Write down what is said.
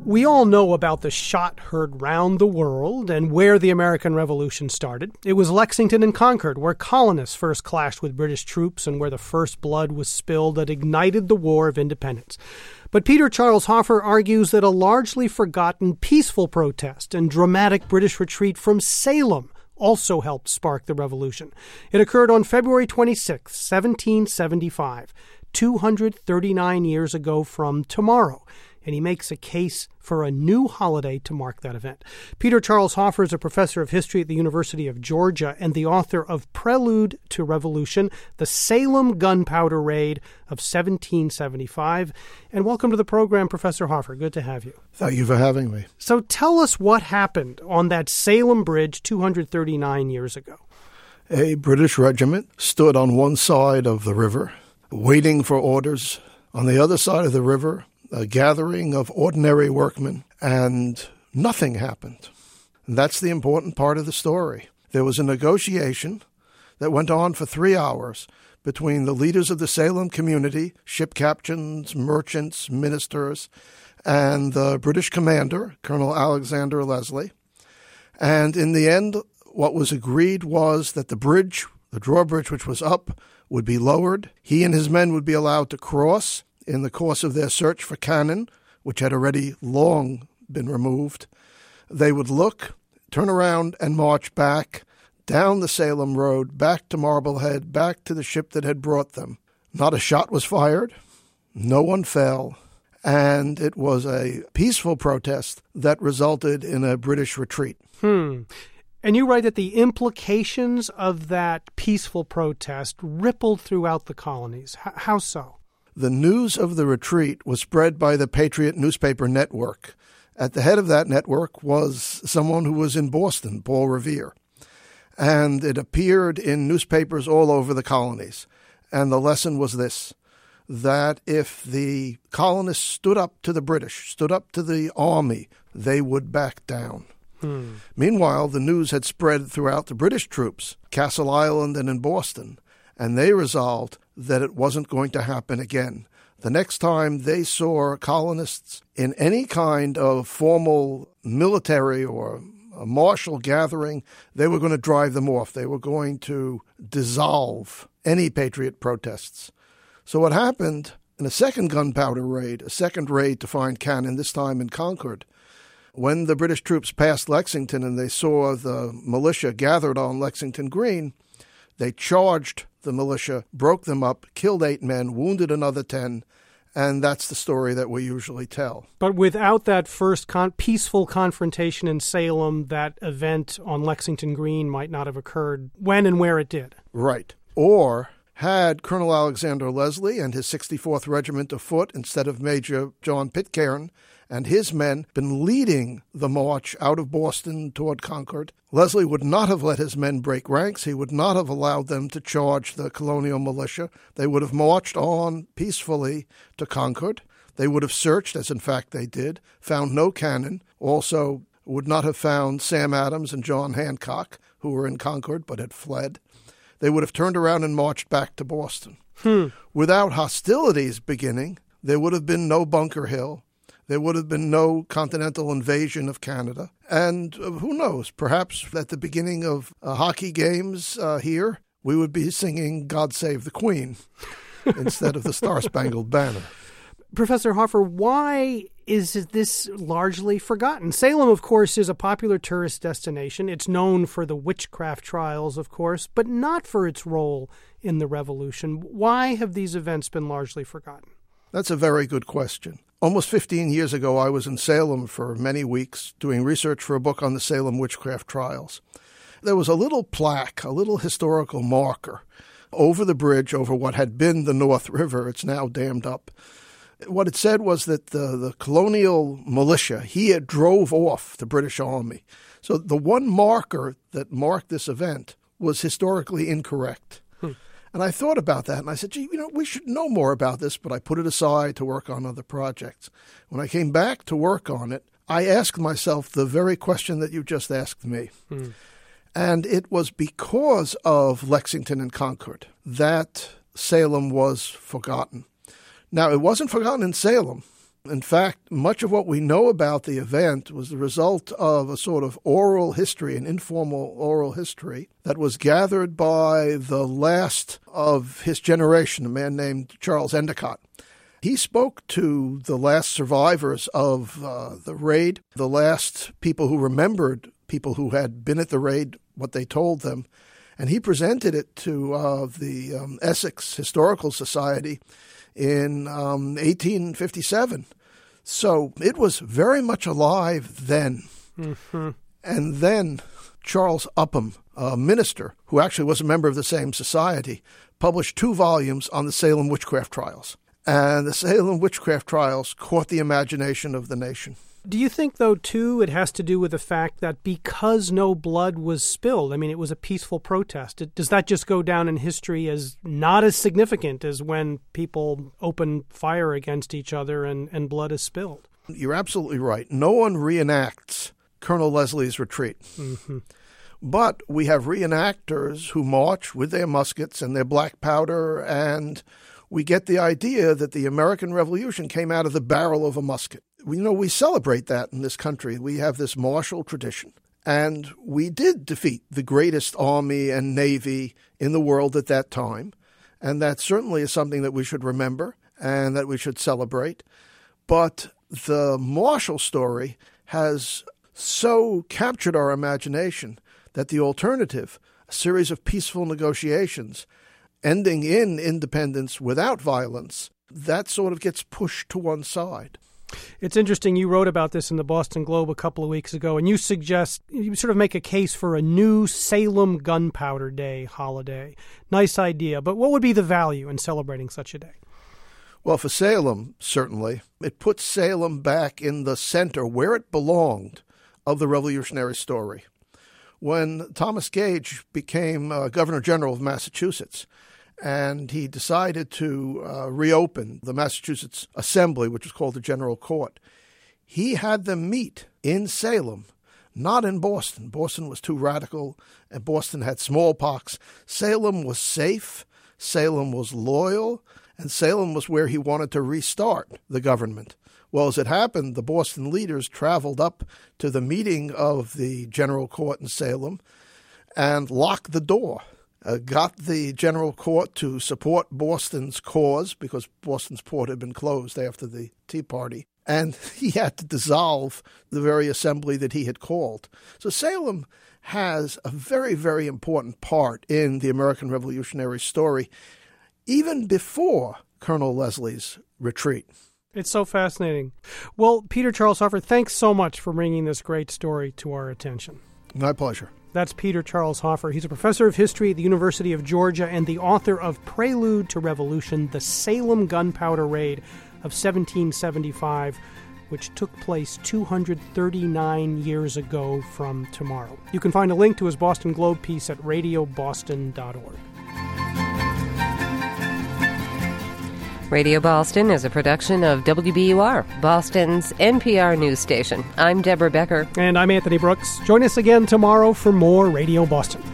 We all know about the shot heard round the world and where the American Revolution started. It was Lexington and Concord, where colonists first clashed with British troops and where the first blood was spilled that ignited the War of Independence. But Peter Charles Hofer argues that a largely forgotten peaceful protest and dramatic British retreat from Salem also helped spark the Revolution. It occurred on February 26, 1775, 239 years ago from tomorrow. And he makes a case for a new holiday to mark that event. Peter Charles Hofer is a professor of history at the University of Georgia and the author of Prelude to Revolution, the Salem Gunpowder Raid of 1775. And welcome to the program, Professor Hofer. Good to have you. Thank you for having me. So tell us what happened on that Salem Bridge 239 years ago. A British regiment stood on one side of the river, waiting for orders. On the other side of the river, a gathering of ordinary workmen, and nothing happened. And that's the important part of the story. There was a negotiation that went on for 3 hours between the leaders of the Salem community, ship captains, merchants, ministers, and the British commander, Colonel Alexander Leslie. And in the end, what was agreed was that the bridge, the drawbridge which was up, would be lowered. He and his men would be allowed to cross in the course of their search for cannon, which had already long been removed. They would look, turn around, and march back down the Salem Road, back to Marblehead, back to the ship that had brought them. Not a shot was fired. No one fell. And it was a peaceful protest that resulted in a British retreat. And you write that the implications of that peaceful protest rippled throughout the colonies. How so? The news of the retreat was spread by the Patriot newspaper network. At the head of that network was someone who was in Boston, Paul Revere. And it appeared in newspapers all over the colonies. And the lesson was this, that if the colonists stood up to the British, stood up to the army, they would back down. Meanwhile, the news had spread throughout the British troops, Castle Island and in Boston, and they resolved that it wasn't going to happen again. The next time they saw colonists in any kind of formal military or a martial gathering, they were going to drive them off. They were going to dissolve any Patriot protests. So what happened in a second gunpowder raid, a second raid to find cannon, this time in Concord, when the British troops passed Lexington and they saw the militia gathered on Lexington Green, they charged the militia, broke them up, killed 8 men, wounded another 10, and that's the story that we usually tell. But without that first peaceful confrontation in Salem, that event on Lexington Green might not have occurred when and where it did. Right. Or had Colonel Alexander Leslie and his 64th Regiment of Foot, instead of Major John Pitcairn and his men, been leading the march out of Boston toward Concord, Leslie would not have let his men break ranks. He would not have allowed them to charge the colonial militia. They would have marched on peacefully to Concord. They would have searched, as in fact they did, found no cannon, also would not have found Sam Adams and John Hancock, who were in Concord but had fled. They would have turned around and marched back to Boston. Without hostilities beginning, there would have been no Bunker Hill. There would have been no continental invasion of Canada. And who knows, perhaps at the beginning of hockey games here, we would be singing God Save the Queen instead of the Star-Spangled Banner. Professor Hofer, why is this largely forgotten? Salem, of course, is a popular tourist destination. It's known for the witchcraft trials, of course, but not for its role in the Revolution. Why have these events been largely forgotten? That's a very good question. Almost 15 years ago, I was in Salem for many weeks doing research for a book on the Salem witchcraft trials. There was a little plaque, a little historical marker over the bridge over what had been the North River. It's now dammed up. What it said was that the colonial militia here drove off the British Army. So the one marker that marked this event was historically incorrect. And I thought about that, and I said, gee, we should know more about this, but I put it aside to work on other projects. When I came back to work on it, I asked myself the very question that you just asked me. And it was because of Lexington and Concord that Salem was forgotten. Now, it wasn't forgotten in Salem. In fact, much of what we know about the event was the result of a sort of oral history, an informal oral history, that was gathered by the last of his generation, a man named Charles Endicott. He spoke to the last survivors of the raid, the last people who remembered people who had been at the raid, what they told them, and he presented it to the Essex Historical Society in 1857. So it was very much alive then. Mm-hmm. And then Charles Upham, a minister who actually was a member of the same society, published 2 volumes on the Salem witchcraft trials. And the Salem witchcraft trials caught the imagination of the nation. Do you think, though, too, it has to do with the fact that because no blood was spilled, I mean, it was a peaceful protest, does that just go down in history as not as significant as when people open fire against each other and blood is spilled? You're absolutely right. No one reenacts Colonel Leslie's retreat. Mm-hmm. But we have reenactors who march with their muskets and their black powder, and we get the idea that the American Revolution came out of the barrel of a musket. We celebrate that in this country. We have this martial tradition. And we did defeat the greatest army and navy in the world at that time. And that certainly is something that we should remember and that we should celebrate. But the martial story has so captured our imagination that the alternative, a series of peaceful negotiations, ending in independence without violence, that sort of gets pushed to one side. It's interesting. You wrote about this in the Boston Globe a couple of weeks ago, and you sort of make a case for a new Salem Gunpowder Day holiday. Nice idea, but what would be the value in celebrating such a day? Well, for Salem, certainly, it puts Salem back in the center where it belonged of the revolutionary story. When Thomas Gage became Governor General of Massachusetts, and he decided to reopen the Massachusetts Assembly, which was called the General Court, he had them meet in Salem, not in Boston. Boston was too radical, and Boston had smallpox. Salem was safe, Salem was loyal, and Salem was where he wanted to restart the government. Well, as it happened, the Boston leaders traveled up to the meeting of the General Court in Salem and locked the door. Got the General Court to support Boston's cause because Boston's port had been closed after the Tea Party, and he had to dissolve the very assembly that he had called. So Salem has a very, very important part in the American Revolutionary story, even before Colonel Leslie's retreat. It's so fascinating. Well, Peter Charles Hoffer, thanks so much for bringing this great story to our attention. My pleasure. That's Peter Charles Hoffer. He's a professor of history at the University of Georgia and the author of Prelude to Revolution, the Salem Gunpowder Raid of 1775, which took place 239 years ago from tomorrow. You can find a link to his Boston Globe piece at radioboston.org. Radio Boston is a production of WBUR, Boston's NPR news station. I'm Deborah Becker. And I'm Anthony Brooks. Join us again tomorrow for more Radio Boston.